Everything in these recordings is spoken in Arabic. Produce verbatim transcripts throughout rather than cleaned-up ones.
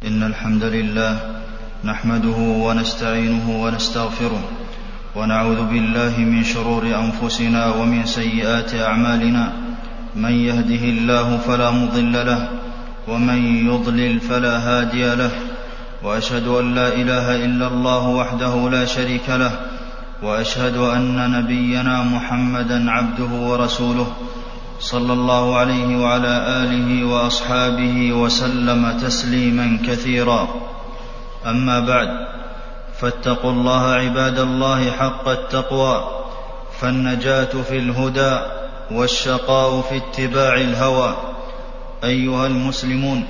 إن الحمد لله نحمده ونستعينه ونستغفره ونعوذ بالله من شرور أنفسنا ومن سيئات أعمالنا. من يهده الله فلا مضل له ومن يضلل فلا هادي له، وأشهد أن لا إله إلا الله وحده لا شريك له، وأشهد أن نبينا محمدا عبده ورسوله صلى الله عليه وعلى آله وأصحابه وسلم تسليما كثيرا. أما بعد، فاتقوا الله عباد الله حق التقوى، فالنجاة في الهدى والشقاء في اتباع الهوى. أيها المسلمون،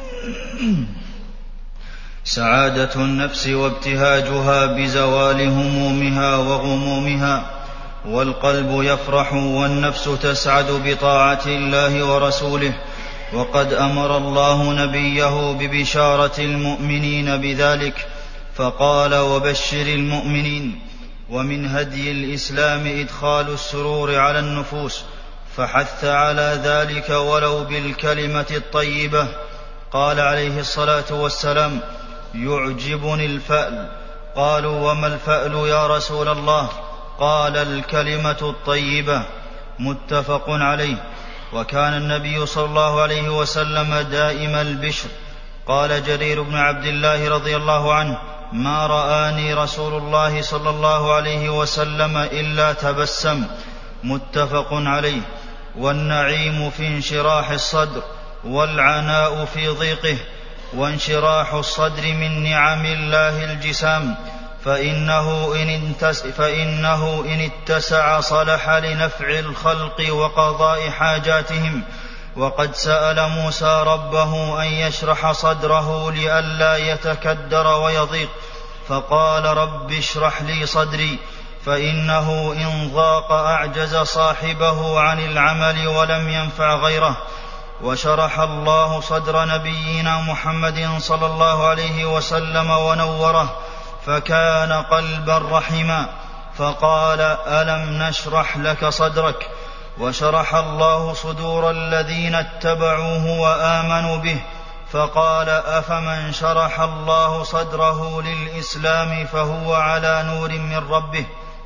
سعادة النفس وابتهاجها بزوال همومها وغمومها، والقلب يفرح والنفس تسعد بطاعة الله ورسوله، وقد أمر الله نبيه ببشارة المؤمنين بذلك فقال: وبشر المؤمنين. ومن هدي الإسلام إدخال السرور على النفوس، فحث على ذلك ولو بالكلمة الطيبة. قال عليه الصلاة والسلام: يعجبني الفأل. قالوا: وما الفأل يا رسول الله؟ قال: الكلمة الطيبة. متفق عليه. وكان النبي صلى الله عليه وسلم دائم البشر. قال جرير بن عبد الله رضي الله عنه: ما رآني رسول الله صلى الله عليه وسلم إلا تبسم. متفق عليه. والنعيم في انشراح الصدر، والعناء في ضيقه. وانشراح الصدر من نعم الله الجسام، فإنه إن, فإنه إن اتسع صلح لنفع الخلق وقضاء حاجاتهم. وقد سأل موسى ربه أن يشرح صدره لئلا يتكدر ويضيق، فقال: رب اشرح لي صدري، فإنه إن ضاق أعجز صاحبه عن العمل ولم ينفع غيره. وشرح الله صدر نبينا محمد صلى الله عليه وسلم ونوره، فكان قلبا رحما، فقال: ألم نشرح لك صدرك؟ وشرح الله صدور الذين اتبعوه وآمنوا به، فقال: أفمن شرح الله صدره للإسلام فهو على نور من ربه.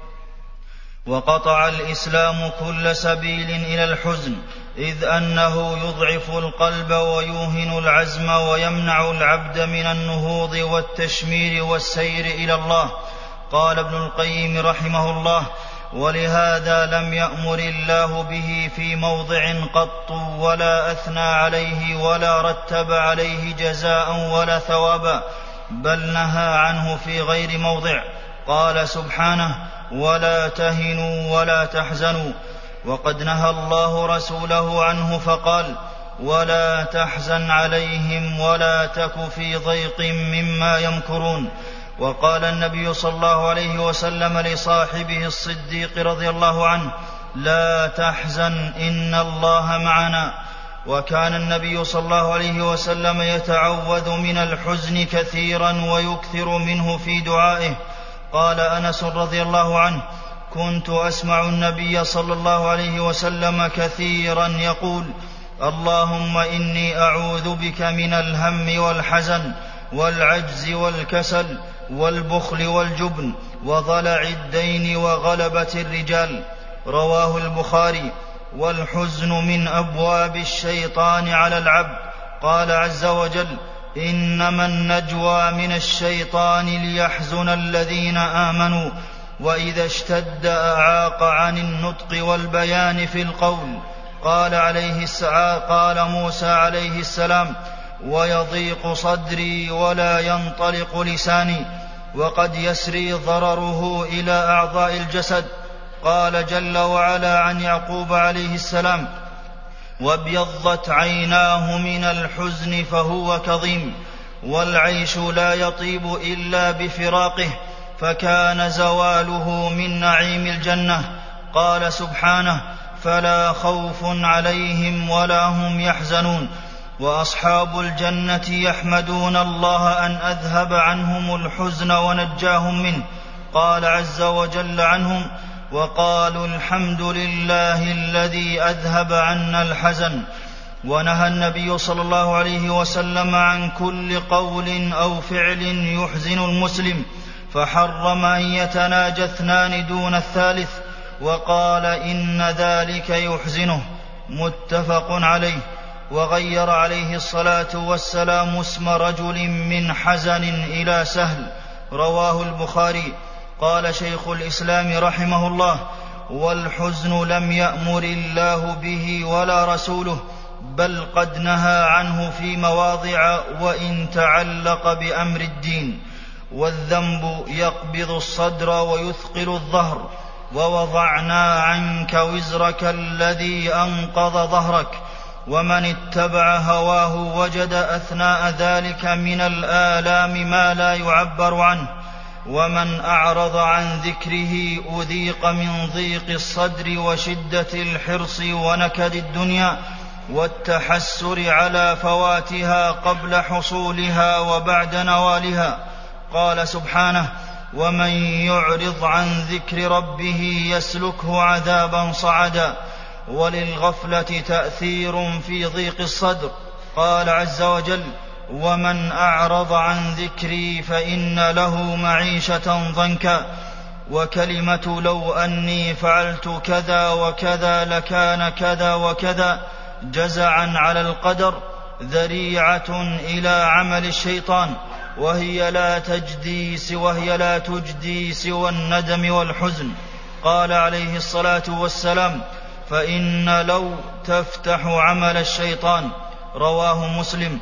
وقطع الإسلام كل سبيل إلى الحزن، إذ أنه يضعف القلب ويوهن العزم ويمنع العبد من النهوض والتشمير والسير إلى الله. قال ابن القيم رحمه الله: ولهذا لم يأمر الله به في موضع قط، ولا أثنى عليه، ولا رتب عليه جزاء ولا ثوابا، بل نهى عنه في غير موضع. قال سبحانه: ولا تهنوا ولا تحزنوا. وقد نهى الله رسوله عنه فقال: ولا تحزن عليهم ولا تك في ضيق مما يمكرون. وقال النبي صلى الله عليه وسلم لصاحبه الصديق رضي الله عنه: لا تحزن إن الله معنا. وكان النبي صلى الله عليه وسلم يتعوذ من الحزن كثيرا ويكثر منه في دعائه. قال أنس رضي الله عنه: كنت أسمع النبي صلى الله عليه وسلم كثيرا يقول: اللهم إني أعوذ بك من الهم والحزن والعجز والكسل والبخل والجبن وضلع الدين وغلبة الرجال. رواه البخاري. والحزن من أبواب الشيطان على العبد. قال عز وجل: إنما النجوى من الشيطان ليحزن الذين آمنوا، وإذا اشتد أعاق عن النطق والبيان في القول. قال عليه السلام قال موسى عليه السلام: ويضيق صدري ولا ينطلق لساني، وقد يسري ضرره إلى أعضاء الجسد. قال جل وعلا عن يعقوب عليه السلام: وابيضت عيناه من الحزن فهو كظيم. والعيش لا يطيب إلا بفراقه، فكان زواله من نعيم الجنة. قال سبحانه: فلا خوف عليهم ولا هم يحزنون. وأصحاب الجنة يحمدون الله أن أذهب عنهم الحزن ونجاهم منه. قال عز وجل عنهم: وقالوا الحمد لله الذي أذهب عنا الحزن. ونهى النبي صلى الله عليه وسلم عن كل قول أو فعل يحزن المسلم، فحرم أن يتناجى اثنان دون الثالث، وقال إن ذلك يحزنه، متفق عليه. وغير عليه الصلاة والسلام اسم رجل من حزن إلى سهل، رواه البخاري. قال شيخ الإسلام رحمه الله: والحزن لم يأمر الله به ولا رسوله، بل قد نهى عنه في مواضع وإن تعلق بأمر الدين. والذنب يقبض الصدر ويثقل الظهر، ووضعنا عنك وزرك الذي أنقض ظهرك. ومن اتبع هواه وجد أثناء ذلك من الآلام ما لا يعبر عنه. ومن أعرض عن ذكره أذيق من ضيق الصدر وشدة الحرص ونكد الدنيا والتحسر على فواتها قبل حصولها وبعد نوالها. قال سبحانه: ومن يعرض عن ذكر ربه يسلكه عذابا صعدا. وللغفلة تأثير في ضيق الصدر. قال عز وجل: ومن أعرض عن ذكري فإن له معيشة ضنكا. وكلمة لو أني فعلت كذا وكذا لكان كذا وكذا جزعا على القدر ذريعة إلى عمل الشيطان، وهي لا تجدي وهي لا تجدي سوى الندم والحزن. قال عليه الصلاة والسلام: فإن لو تفتح عمل الشيطان، رواه مسلم.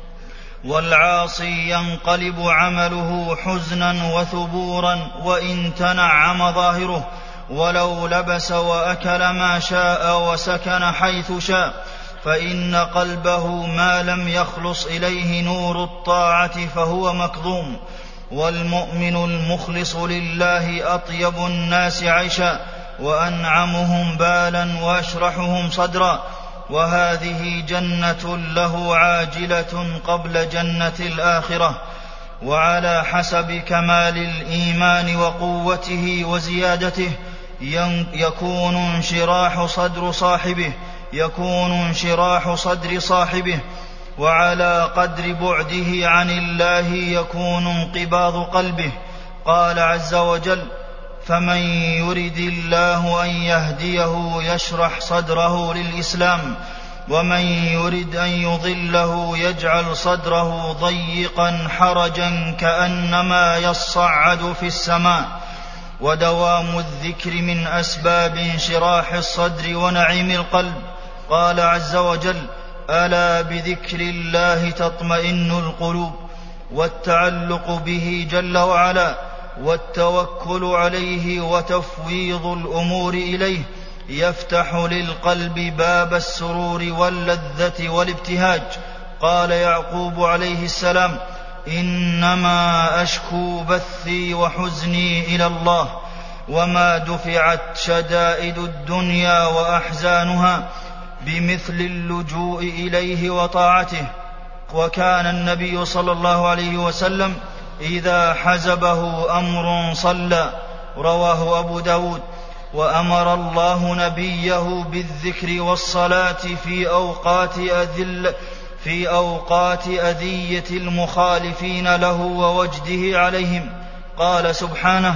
والعاصي ينقلب عمله حزنا وثبورا وإن تنعم ظاهره، ولو لبس وأكل ما شاء وسكن حيث شاء، فإن قلبه ما لم يخلص إليه نور الطاعة فهو مكظوم. والمؤمن المخلص لله أطيب الناس عيشا، وأنعمهم بالا وأشرحهم صدرا، وهذه جنة له عاجلة قبل جنة الآخرة. وعلى حسب كمال الإيمان وقوته وزيادته يكون انشراح صدر صاحبه يكون انشراح صدر صاحبه وعلى قدر بعده عن الله يكون انقباض قلبه. قال عز وجل: فمن يرد الله أن يهديه يشرح صدره للإسلام، ومن يرد أن يضله يجعل صدره ضيقا حرجا كأنما يصعد في السماء. ودوام الذكر من أسباب انشراح الصدر ونعيم القلب. قال عز وجل: ألا بذكر الله تطمئن القلوب. والتعلق به جل وعلا والتوكل عليه وتفويض الأمور إليه يفتح للقلب باب السرور واللذة والابتهاج. قال يعقوب عليه السلام: إنما أشكو بثي وحزني إلى الله، وما دفعت شدائد الدنيا وأحزانها بمثل اللجوء إليه وطاعته. وكان النبي صلى الله عليه وسلم إذا حزبه أمر صلى، رواه أبو داود. وأمر الله نبيه بالذكر والصلاة في أوقات أذل في أوقات أذية المخالفين له ووجده عليهم. قال سبحانه: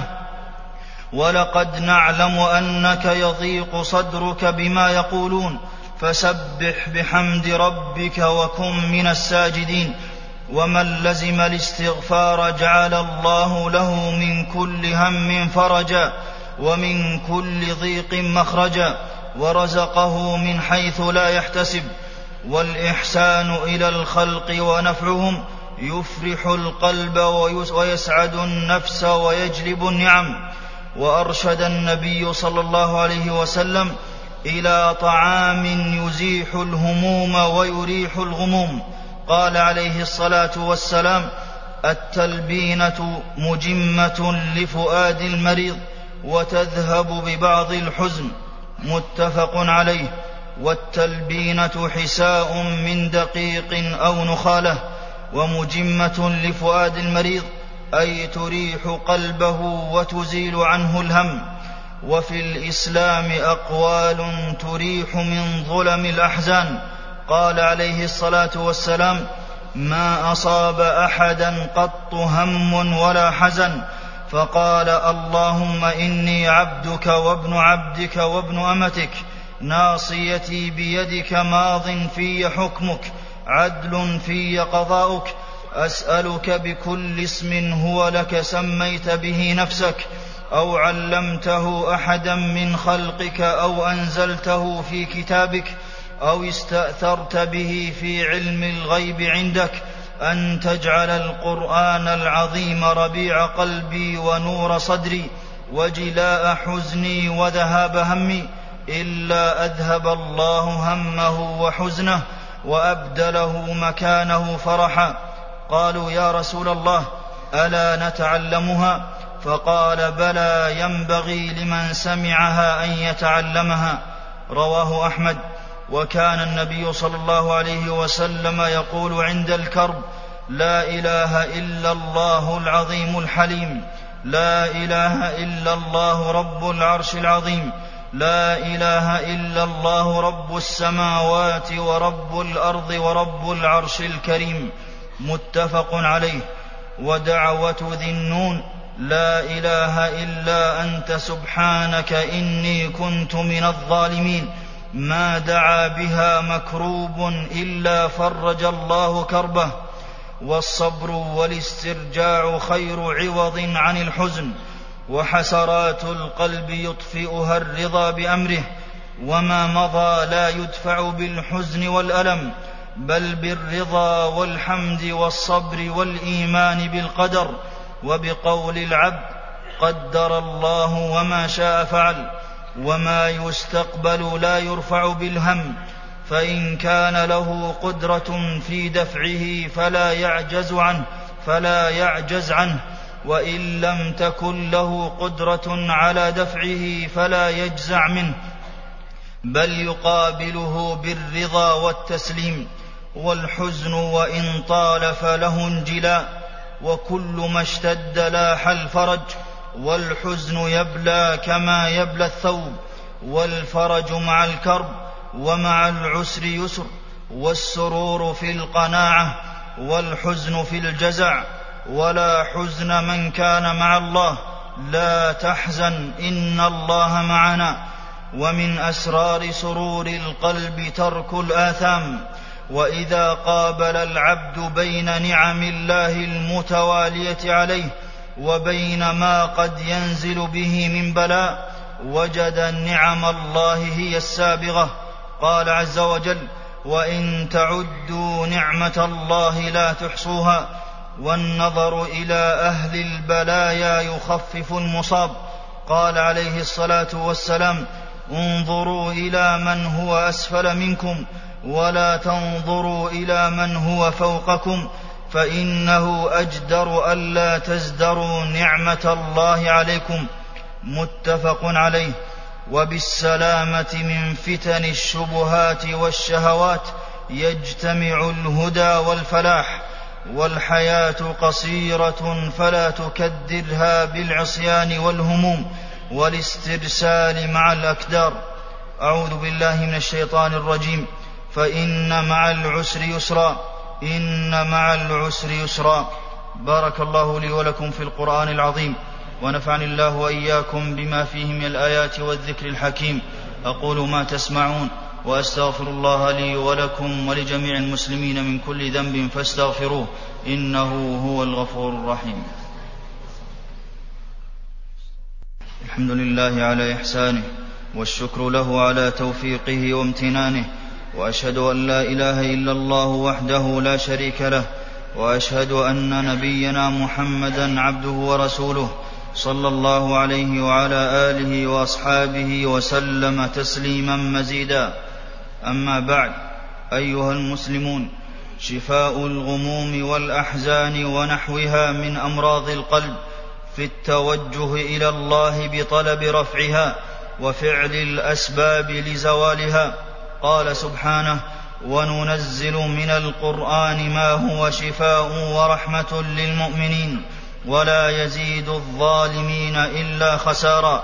ولقد نعلم أنك يضيق صدرك بما يقولون فسبح بحمد ربك وكن من الساجدين. ومن لزم الاستغفار جعل الله له من كل هم فرجا ومن كل ضيق مخرجا، ورزقه من حيث لا يحتسب. والإحسان إلى الخلق ونفعهم يفرح القلب ويسعد النفس ويجلب النعم. وأرشد النبي صلى الله عليه وسلم إلى طعام يزيح الهموم ويريح الغموم. قال عليه الصلاة والسلام: التلبينة مجمة لفؤاد المريض وتذهب ببعض الحزن، متفق عليه. والتلبينة حساء من دقيق أو نخالة، ومجمة لفؤاد المريض أي تريح قلبه وتزيل عنه الهم. وفي الإسلام أقوال تريح من ظلم الأحزان: قال عليه الصلاة والسلام: ما أصاب أحدا قط هم ولا حزن فقال: اللهم إني عبدك وابن عبدك وابن أمتك، ناصيتي بيدك، ماض في حكمك، عدل في قضاؤك، أسألك بكل اسم هو لك سميت به نفسك أو علمته أحدا من خلقك أو أنزلته في كتابك أو استأثرت به في علم الغيب عندك، أن تجعل القرآن العظيم ربيع قلبي ونور صدري وجلاء حزني وذهاب همي، إلا أذهب الله همه وحزنه وأبدله مكانه فرحا. قالوا: يا رسول الله، ألا نتعلمها؟ فقال: بلى، ينبغي لمن سمعها أن يتعلمها. رواه أحمد. وكان النبي صلى الله عليه وسلم يقول عند الكرب: لا إله إلا الله العظيم الحليم، لا إله إلا الله رب العرش العظيم، لا إله إلا الله رب السماوات ورب الأرض ورب العرش الكريم. متفق عليه. ودعوة ذي النون: لا إله إلا أنت سبحانك إني كنت من الظالمين، ما دعا بها مكروب إلا فرج الله كربه. والصبر والاسترجاع خير عوض عن الحزن، وحسرات القلب يطفئها الرضا بأمره، وما مضى لا يدفع بالحزن والألم، بل بالرضا والحمد والصبر والإيمان بالقدر، وبقول العبد: قدر الله وما شاء فعل. وما يستقبل لا يرفع بالهم، فإن كان له قدرة في دفعه فلا يعجز عنه فلا يعجز عنه وإن لم تكن له قدرة على دفعه فلا يجزع منه، بل يقابله بالرضا والتسليم. والحزن وإن طال فله انجلاء، وكل ما اشتد لاح الفرج، والحزن يبلى كما يبلى الثوب، والفرج مع الكرب، ومع العسر يسر، والسرور في القناعة، والحزن في الجزع. ولا حزن من كان مع الله، لا تحزن إن الله معنا. ومن أسرار سرور القلب ترك الآثام، وإذا قابل العبد بين نعم الله المتوالية عليه وبين ما قد ينزل به من بلاء، وجد نعم الله هي السابغة. قال عز وجل: وإن تعدوا نعمة الله لا تحصوها. والنظر إلى أهل البلايا يخفف المصاب. قال عليه الصلاة والسلام: انظروا إلى من هو أسفل منكم ولا تنظروا إلى من هو فوقكم، فإنه أجدر ألا تزدروا نعمة الله عليكم. متفق عليه. وبالسلامة من فتن الشبهات والشهوات يجتمع الهدى والفلاح. والحياة قصيرة فلا تكدرها بالعصيان والهموم والاسترسال مع الأكدار. أعوذ بالله من الشيطان الرجيم. فإن مع العسر يسرا، إن مع العسر يسرا. بارك الله لي ولكم في القرآن العظيم، ونفعني الله وإياكم بما فيه من الآيات والذكر الحكيم. أقول ما تسمعون، وأستغفر الله لي ولكم ولجميع المسلمين من كل ذنب فاستغفروه، إنه هو الغفور الرحيم. الحمد لله على إحسانه، والشكر له على توفيقه وامتنانه، وأشهد أن لا إله إلا الله وحده لا شريك له، وأشهد أن نبينا محمدا عبده ورسوله صلى الله عليه وعلى آله وأصحابه وسلم تسليما مزيدا. أما بعد، أيها المسلمون، شفاء الغموم والأحزان ونحوها من أمراض القلب في التوجه إلى الله بطلب رفعها وفعل الأسباب لزوالها. قال سبحانه: وننزل من القرآن ما هو شفاء ورحمة للمؤمنين ولا يزيد الظالمين إلا خسارا.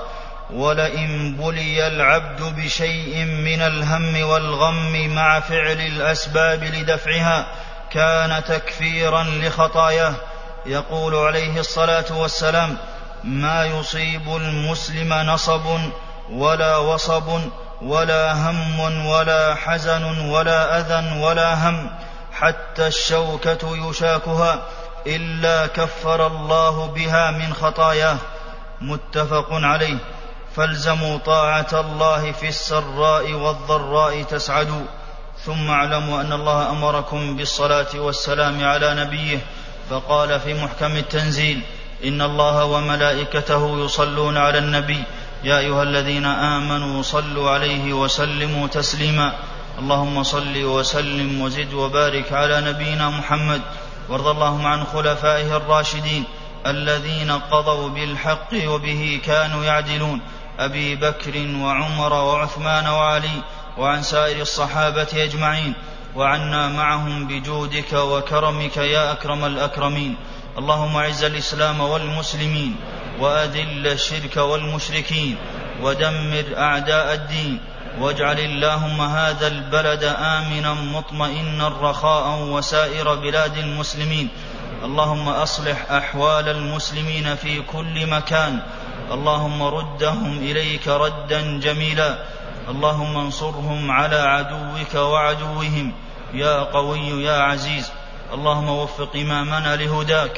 ولئن بلي العبد بشيء من الهم والغم مع فعل الأسباب لدفعها كان تكفيرا لخطاياه. يقول عليه الصلاة والسلام: ما يصيب المسلم نصب ولا وصب ولا هم ولا حزن ولا أذى ولا هم حتى الشوكة يشاكها إلا كفر الله بها من خطاياه. متفق عليه. فالزموا طاعة الله في السراء والضراء تسعدوا. ثم اعلموا أن الله أمركم بالصلاة والسلام على نبيه، فقال في محكم التنزيل: إن الله وملائكته يصلون على النبي يا أيها الذين آمنوا صلوا عليه وسلموا تسليما. اللهم صل وسلم وزد وبارك على نبينا محمد، وارض اللهم عن خلفائه الراشدين الذين قضوا بالحق وبه كانوا يعدلون، أبي بكر وعمر وعثمان وعلي، وعن سائر الصحابة أجمعين، وعنا معهم بجودك وكرمك يا أكرم الأكرمين. اللهم أعز الإسلام والمسلمين، وأذل الشرك والمشركين، ودمر أعداء الدين، واجعل اللهم هذا البلد آمنا مطمئنا رخاء وسائر بلاد المسلمين. اللهم أصلح أحوال المسلمين في كل مكان. اللهم ردهم إليك ردا جميلا. اللهم انصرهم على عدوك وعدوهم يا قوي يا عزيز. اللهم وفق إمامنا لهداك،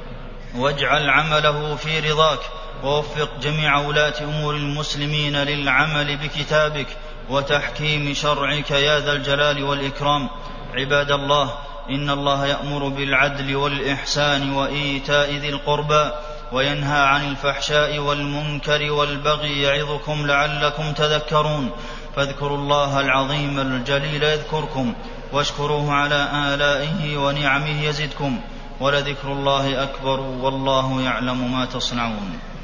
واجعل عمله في رضاك، ووفق جميع ولاة أمور المسلمين للعمل بكتابك وتحكيم شرعك يا ذا الجلال والإكرام. عباد الله، إن الله يأمر بالعدل والإحسان وإيتاء ذي القربى، وينهى عن الفحشاء والمنكر والبغي، يعظكم لعلكم تذكرون. فاذكروا الله العظيم الجليل يذكركم، واشكروه على آلائه ونعمه يزدكم، ولذكر الله أكبر، والله يعلم ما تصنعون.